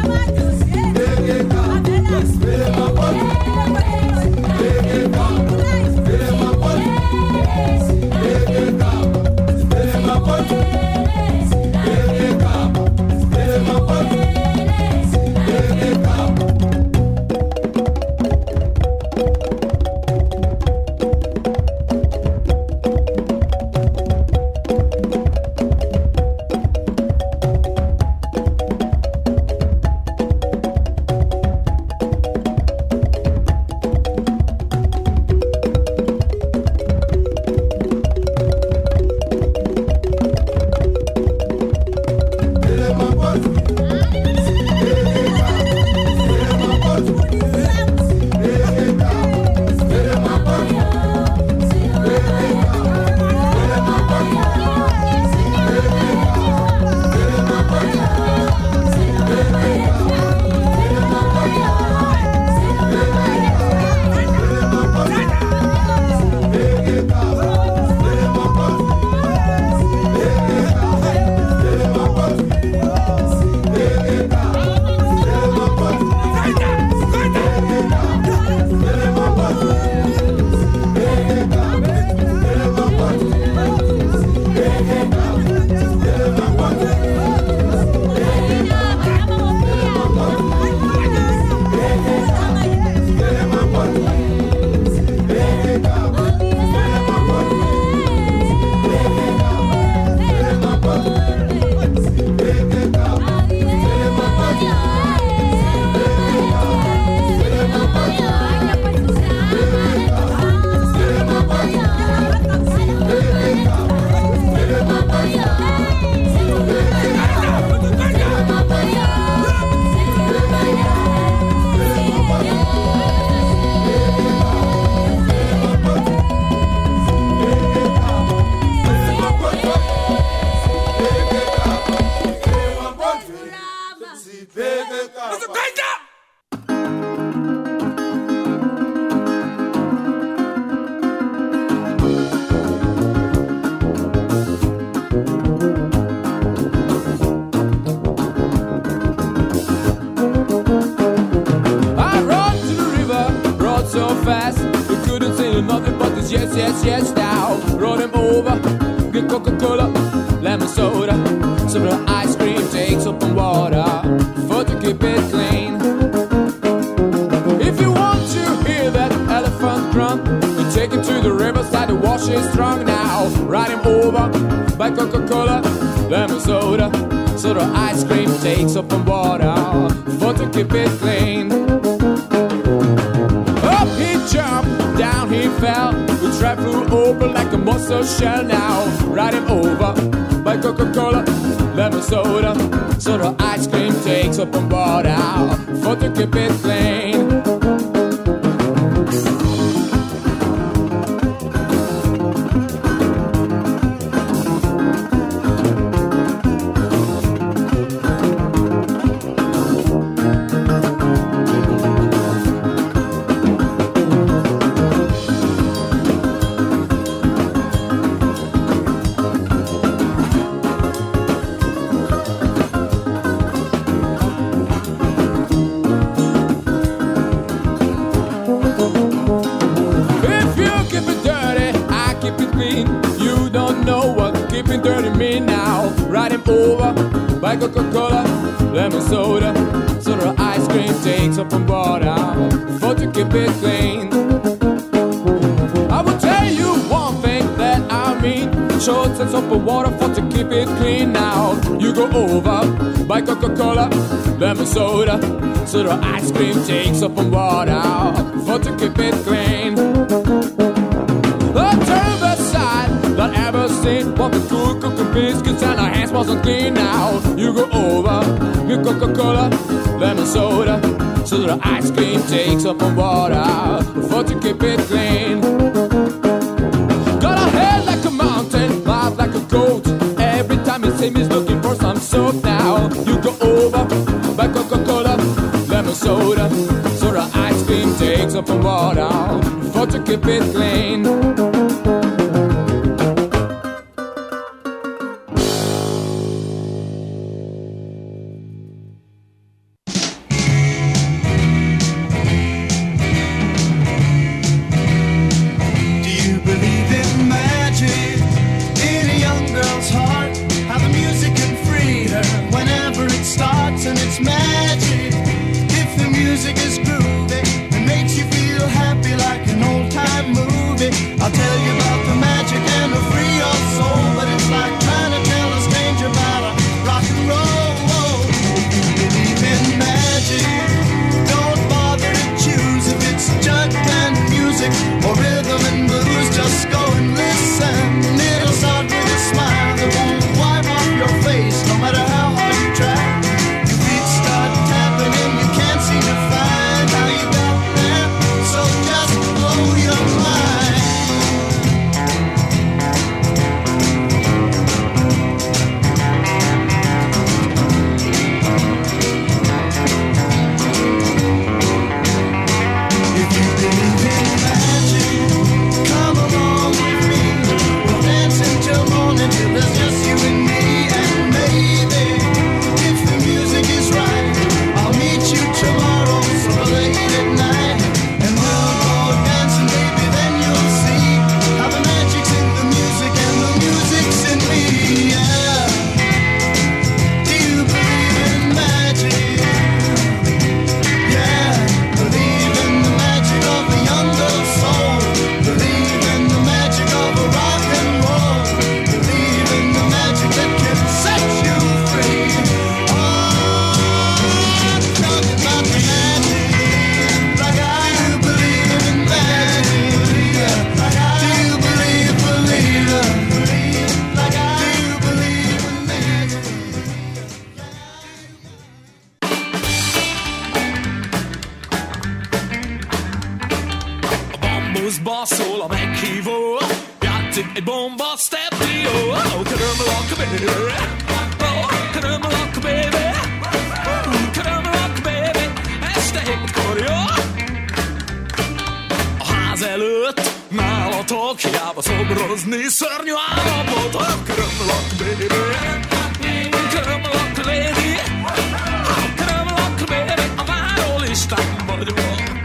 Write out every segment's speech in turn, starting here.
yes now. Roll them over, get Coca-Cola, lemon soda, some of the ice cream, take soap and water, for to keep it clean. If you want to hear that elephant drum, you take him to the riverside to wash it strong now. Ride him over, by Coca-Cola, lemon soda, so the ice cream, take soap and water, for to keep it clean. Up he jumped, down he fell. The trap flew open like a monster shell now. Ride him over by Coca-Cola, lemon soda, so the ice cream takes up and water for to keep it clean. Ride him over by Coca-Cola, lemon soda, so the ice cream takes up and water for to keep it clean. I will tell you one thing that I mean, shorts and soap and water for to keep it clean now. You go over by Coca-Cola, lemon soda, so the ice cream takes up and water for to keep it clean. The turbid side that ever seen, what the cool cooking biscuits and our hands wasn't clean now. You go over, get Coca-Cola, lemon soda, so the ice cream takes up on water for to keep it clean. Got a head like a mountain, mouth like a goat. Every time you see me, he's looking for some soap now. You go over, by Coca-Cola, lemon soda, so the ice cream takes up on water for to keep it clean. it's magic. If the music is groovy and makes you feel happy like an old-time movie, I'll tell you about the magic and it'll free your soul. But it's like trying to tell a stranger about a rock and roll. If you believe in magic, don't bother to choose if it's jug band music or rhythm and blues. Just go and listen. It'll start with a smile that won't wipe off your face, no matter how hard you try. Your feet start tapping and you can't seem to find how you got there. So just blow your mind. If you believe in magic, come along with me. We'll dance until morning till there's just you and me. And maybe, if the music is right, I'll meet you tomorrow so late at night. And we'll go dancing, baby, then you'll see how the magic's in the music and the music's in me. Yeah. Do you believe in magic? Yeah. Believe in the magic of the young girl's soul. Believe in the magic of a rock and roll. Believe in the magic that can set you free. Oh, tell me about the magic. Like I do believe in magic. Do you believe Like I do believe in magic. A bambuszba szól a meghívó, játszik egy bomba stepio. Oh, körömlak, baby. Oh, körömlak, baby. Körömlak, baby. Este 7-kor, jó? A ház előtt nálatok, hiába szobrozni szörnyű állapot. Oh, körömlak, baby. Körömlak, lady. Oh, körömlak, baby. A várólistán vagyok.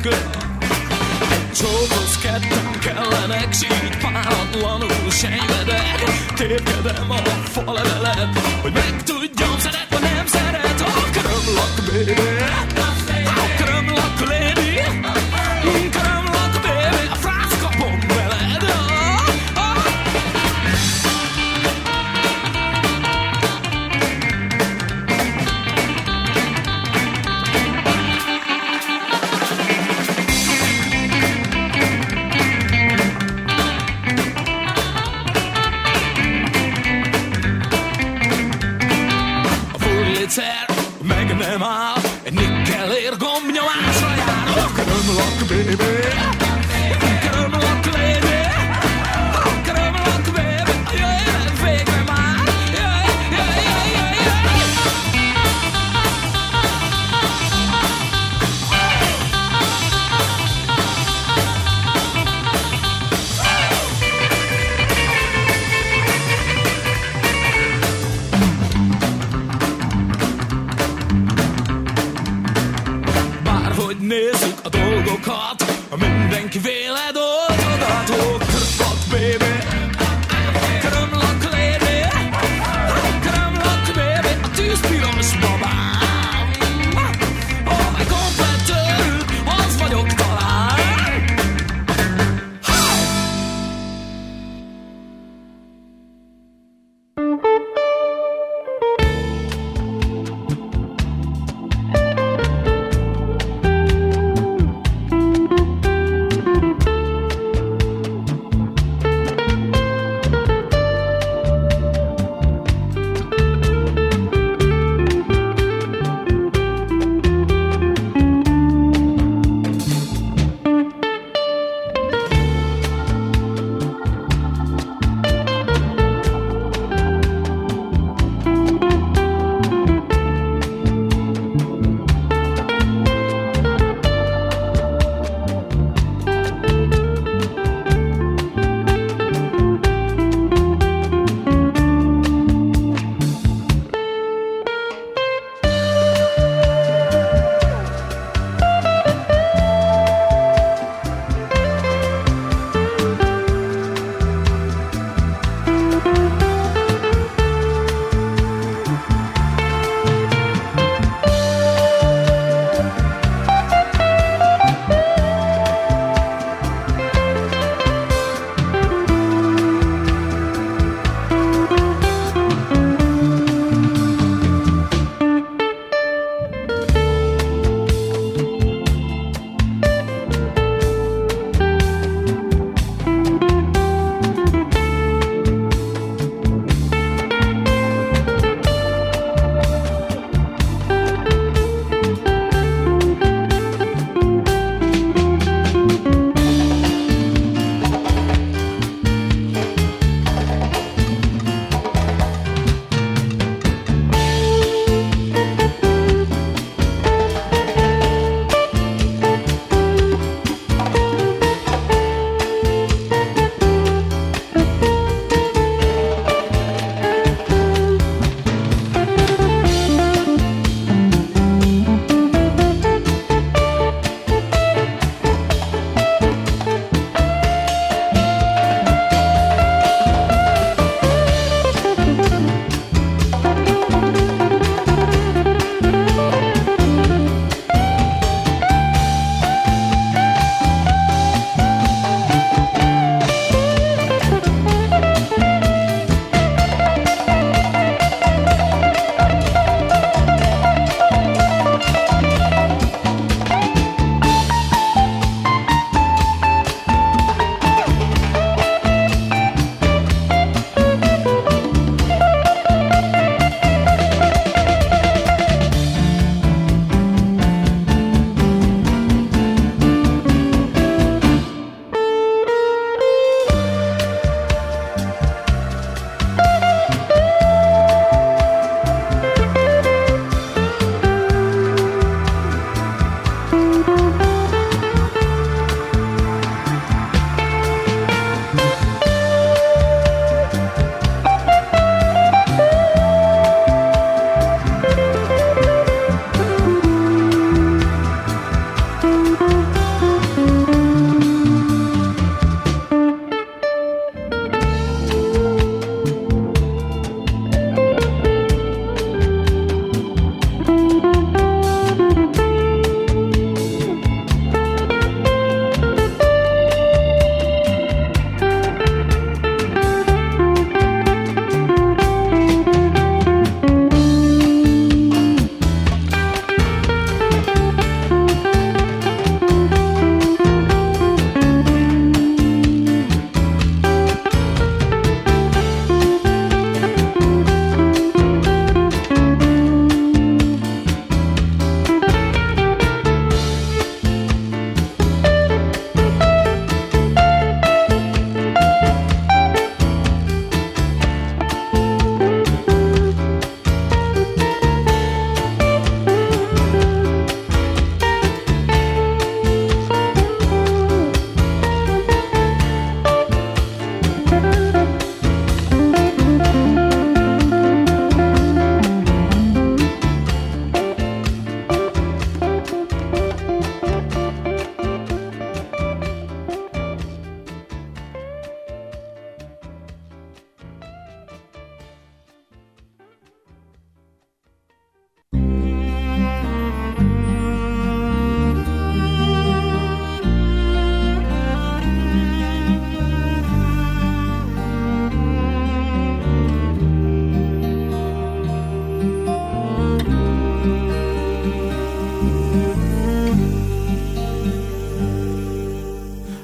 Csókhoz ketten kellenek, s így páratlanul sejvedek. Tépkedem a falevelet, hogy megtudjam, szeret vagy nem szeret. A körömlak, baby. A körömlak, lady. Körömlak, baby. A frász kapom veled. Meg nem áll, egy nikkelér gombnyomásra jár. Oh, körömlak, baby. Körömlak, lady. Oh, körömlak, baby. Jöjjön végre már. Jöjjön. Nézzük a dolgokat, mindenki véled oldogat. Oh, körömlak, baby. Körömlak, lady. Körömlak, baby. A tűzpiros babám. Oh, egy komplett őrült, az vagyok talán.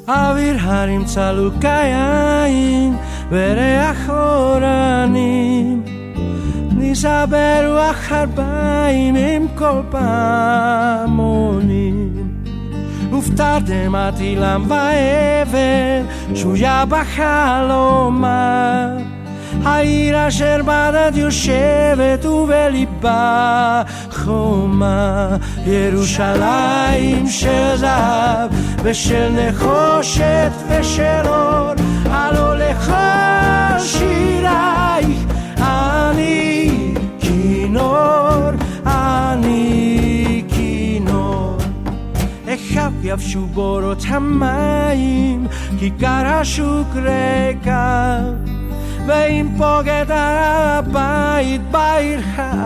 אוויר הרים צלוקיים וריח אורנים נישא ברוח ארבעים עם כל פעמונים ופתרדמתי לם ואבן שויה בחלומה העיר אשר בדד יושבת ובליבה חומה ירושלים של זהב ושל נחושת ושל אור הלא לכל שירייך אני כינור אני כינור איך יבשו בורות המים כיכר השוק ריקה ואם פוגד הבית בעיר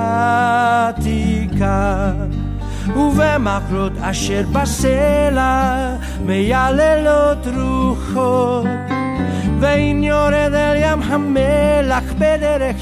העתיקה ובמקלות אשר בסלע מייללות רוחות ואם יורד אל ים המלח בדרך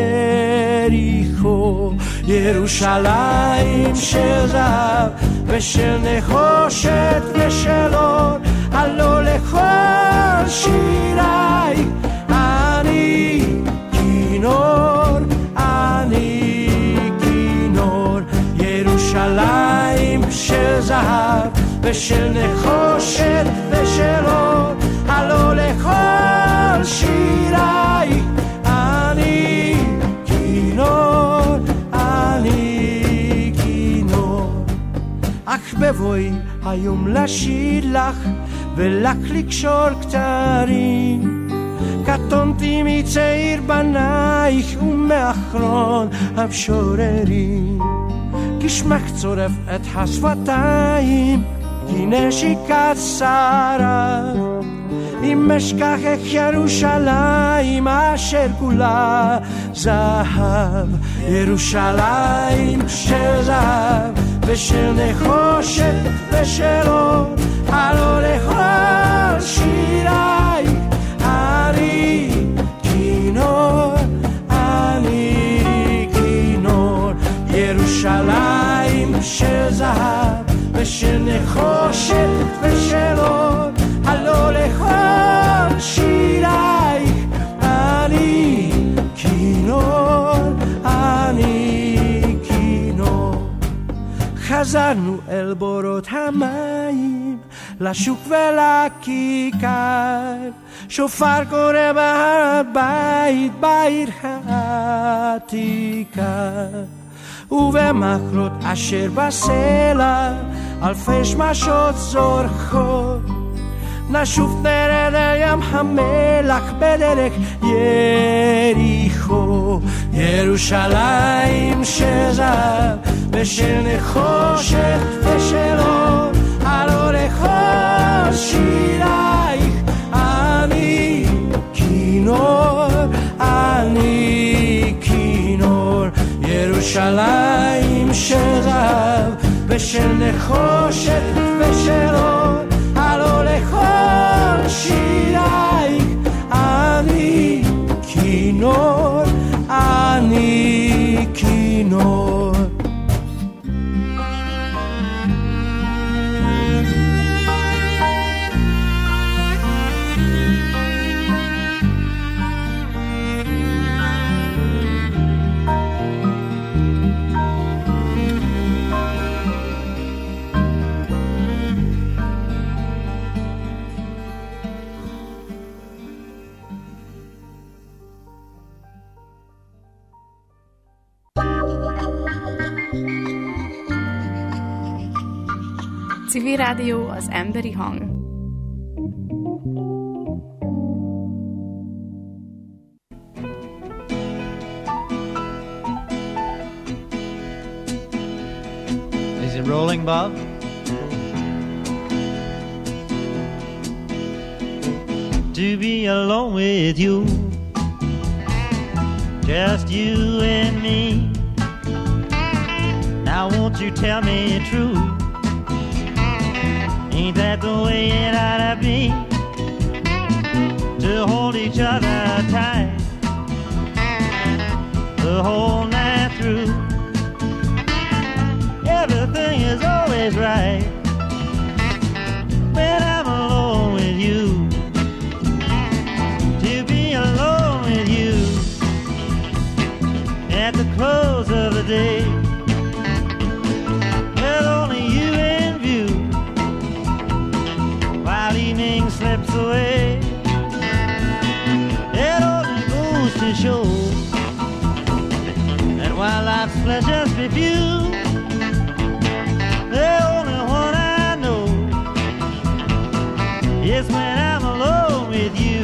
יריחו ירושלים של זהב ושל נחושת ושל אור הלא לכל שירייך אני כינור אני כינור ירושלים של זהב ושל נחושת ושל אור הלא לכל שירייך אני כינור אני כינור אך בבואי היום לשיר לך ולך לקשור כתרים קטונתי מצעיר בנייך ומאחרון המשוררים כשמך צורף את השפתיים כי נשיקת שרה אם אשכחך ירושלים אשר כולה זהב ירושלים של זהב ושל נחושת ושל אור הלא לכל שירייך אני כינור אני כינור ירושלים של זהב ושל נחושת ושל אור הלא לכל שירייך אני כינור אני כינור חזרנו אל בורות המים לשוק ולכיכר שופר קורא בהר בית בעיר העתיקה ובמקלות אשר בסלע אלפי שמשות זורחות נשוב נרד אל ים המלח בדרך יריחו ירושלים של זהב ושל נחושת ושל אור הלא לכל שירייך אני כינור אני כינור ירושלים של זהב ושל נחושת ושל אור הלא לכל שירייך אני כינור אני כינור Civi Rádió az emberi hang. Is it rolling, Bob? To be alone with you, just you and me. Now won't you tell me true? Ain't that the way it ought to be? To hold each other tight the whole night through. Everything is always right when I'm alone with be few. The only one I know is when I'm alone with you.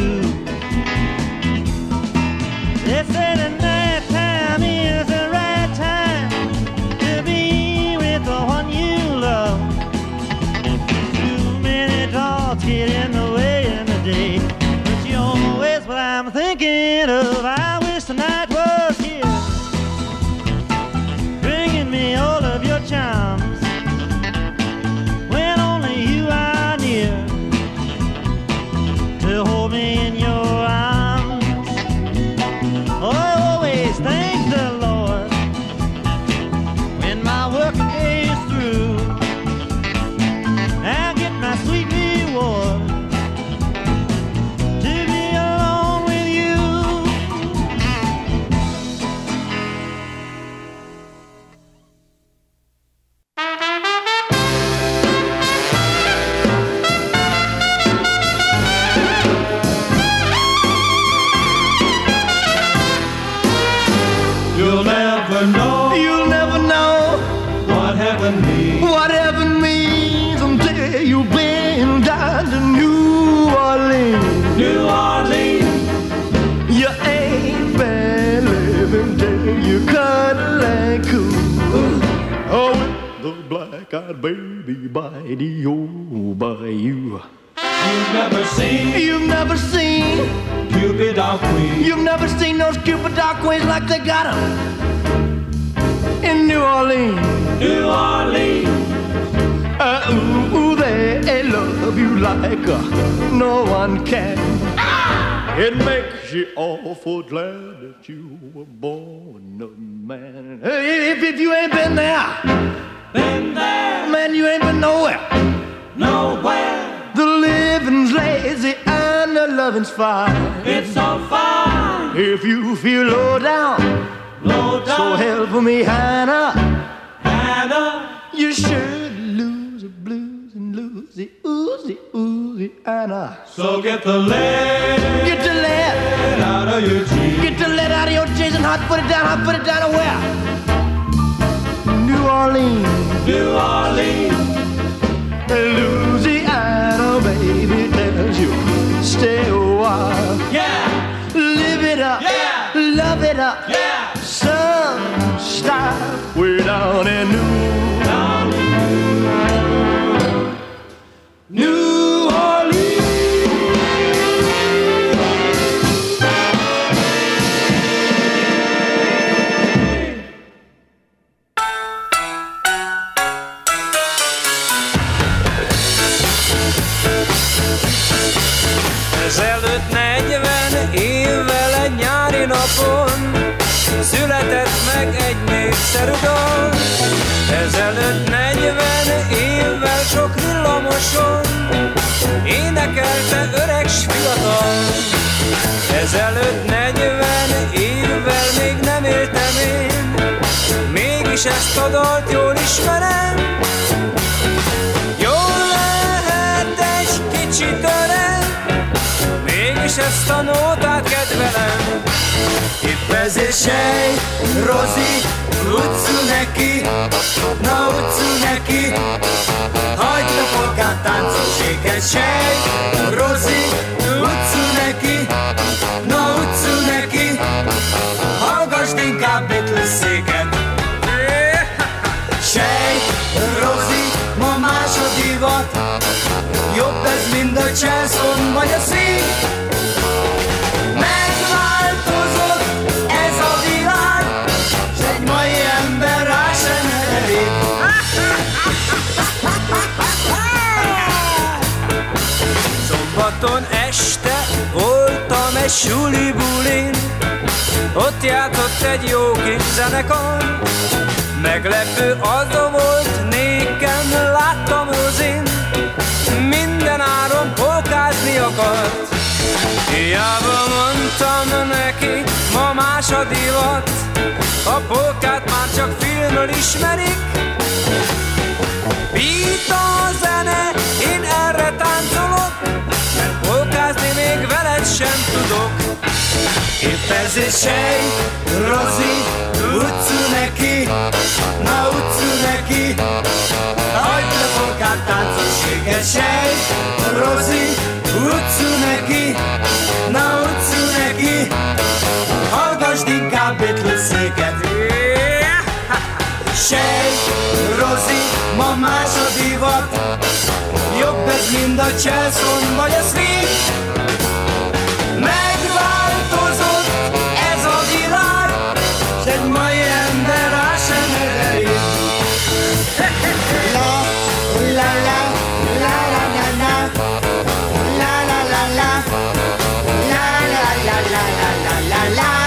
They say the night time is the right time to be with the one you love. Too many thoughts get in the way in the day, but you're always what I'm thinking of. I wish the night was here, bringing me all of your charms. When only you are near to hold me in your arms. Oh, I always thank the Lord when my work day is through. I get my sweet reward to be alone with you. You'll never know what heaven means. what heaven means until you've been down to New Orleans. New Orleans, You ain't been living till you cuddle and cool. Oh, with the black-eyed baby by the old bayou. you've never seen You've never seen, Cupid or Queen. you've never seen those Cupid dog queens like they got 'em in New Orleans. New Orleans, Ooh, they love you like no one can. It makes you awful glad that you were born a man. Hey, if you ain't been there, been there, man, you ain't been nowhere. nowhere. The living's lazy and the loving's fine. It's so fine, If you feel low down, low so down, help me, Hannah, Hannah. you should lose the blues and lose the oozy, oozy, Anna. So get the lead Get the lead, out of your jeans. get the lead out of your jeans and hot put it down to where? New Orleans, New Orleans, Louisiana, baby, tells you stay a while. yeah, Live it up, Yeah. love it up, yeah. some style way down in New Orleans. Ezelőtt 40 évvel egy nyári napon született meg egy népszerű dal. Ezelőtt 40 évvel sok villamoson énekelte öreg s fiatal. Ezelőtt 40 évvel még nem éltem én, mégis ezt a dalt jól ismerem. Jól lehet egy kicsit öreg, mégis ezt a nótát kedvelem. Épp ezért sej, Rozi, utcu neki, na utcu neki, hagyd a polkát táncolséget. Sej, Rozi, utcu neki, na utcu neki, hallgassd inkább Beatles-éket. Sej, Rozi, ma más a divat, jobb ez mind a császon vagy a szív. Megváltozott ez a világ, s egy mai ember rá sem elég. Szombaton este voltam egy suli bulin, ott játszott egy jó kis zenekar. Meglepő az volt nékem, láttam Rozin, minden áron polkázni akart. Hiába mondtam neki, ma más a divat, a polkát már csak filmről ismerik. Beat a zene, én erre táncolok, mert polkázni még veled sem tudok. Épp ezért sej, Rozi, utcu neki, na utcu neki, hagyd le polkát, táncosséget sejt. Rozi, utcu neki, na utcu neki, hallgassd inkább Beatles-éket. Sejt, Rozi, ma más a divat, jobb ez mind a Chelsea vagy a swing. Megváltozott ez a világ, s egy mai ember rá sem erejét. La la la la la la la la la la la la la la la la la la la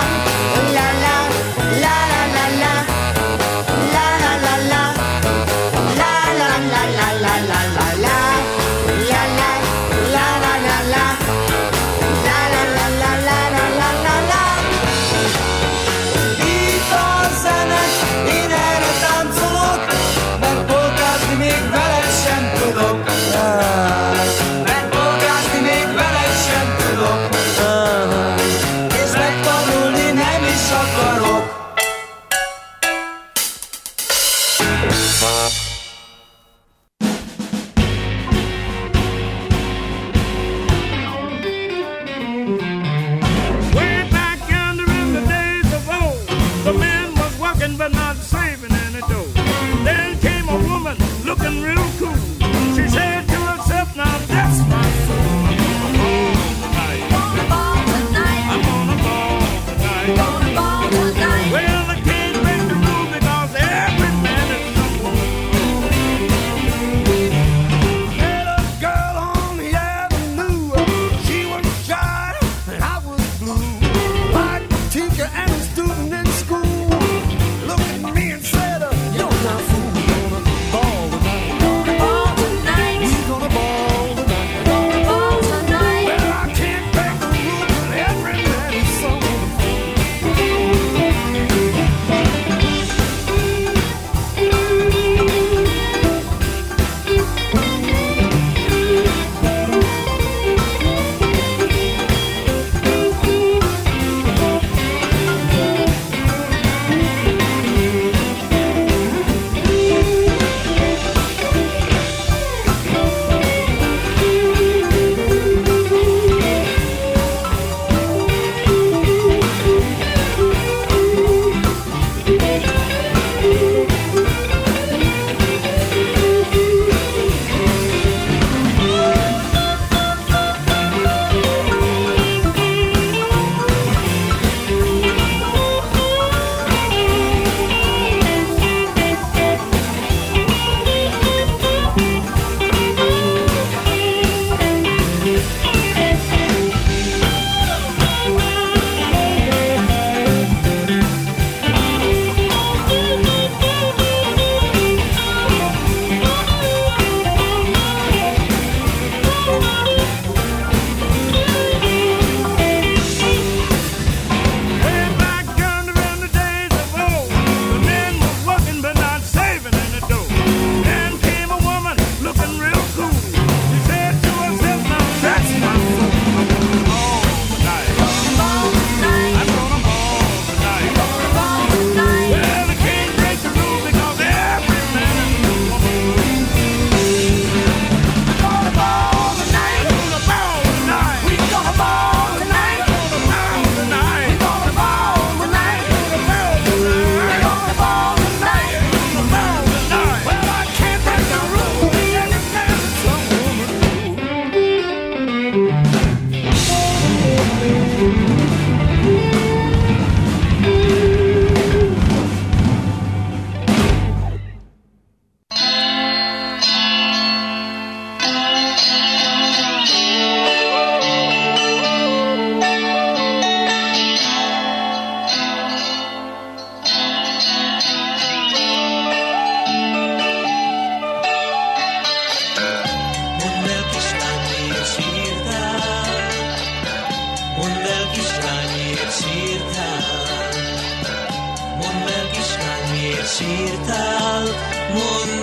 sírtál, mondd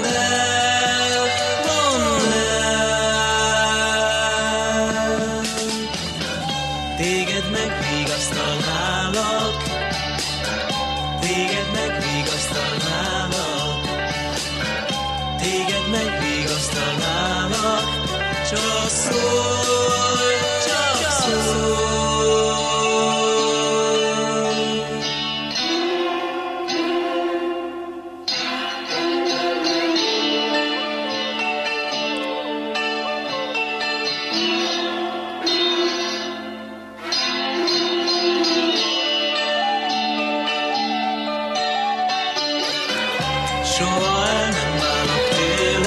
el, mondd el. Téged megvigasztalnálak, vigasztalnának, csak szólj, csak szólj.